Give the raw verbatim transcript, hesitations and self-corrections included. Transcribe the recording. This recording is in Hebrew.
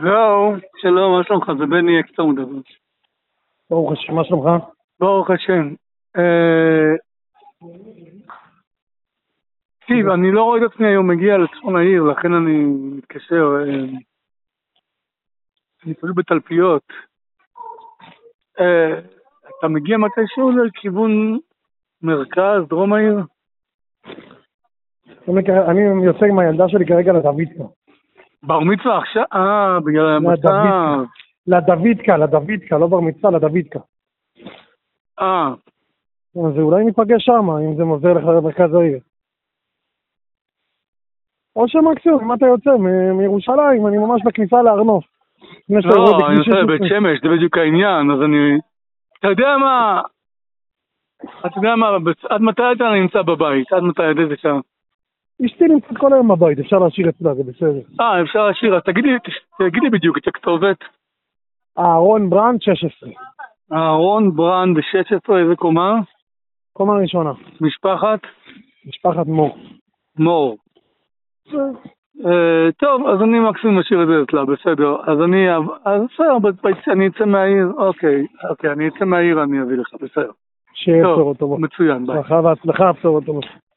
זהו, שלום, מה שלומך? זה בני אקסטר מדבר. ברוך השם, מה שלומך? ברוך השם. תקשיב, אני לא רואה את עצמי היום מגיע לצפון העיר, לכן אני מתקשר. אני פשוט בתלפיות. אתה מגיע מתישהו לכיוון מרכז, דרום העיר? אני יוצא עם הילדה שלי כרגע לדוידקה. בר מצווה עכשיו? אה, בגלל המצב. לדוידקה, לדוידקה, לא בר מצווה, לדוידקה. אה. אז אולי ניפגש שם, אם זה מוזר לך למרכז העיר. או שמקסימום, אם אתה יוצא מירושלים, אני ממש בכניסה להר נוף. לא, אני יוצא לבית שמש, זה בדיוק העניין, אז אני... אתה יודע מה? אתה יודע מה, עד מתי אתה נמצא בבית? עד מתי, עד איזה שעה? אשתי נמצאת כל היום בבית, אפשר להשאיר אצלה, זה בסדר. אה, אפשר להשאיר, אז תגיד לי, תגיד לי בדיוק את הכתובת. אהרון ברנד, שש עשרה. אהרון ברנד, שש עשרה, איזה קומה? קומה ראשונה. משפחת? משפחת מור. מור. טוב, אז אני מקסימום משאיר את זה אצלה, בסדר. אז אני, אז בסדר, אני אצא מהעיר, אוקיי, אוקיי, אני אצא מהעיר, אני אביא לך, בסדר. שיהיה בשורות טובות. מצוין, ביי. ברכה והצלחה, בשורות טובות.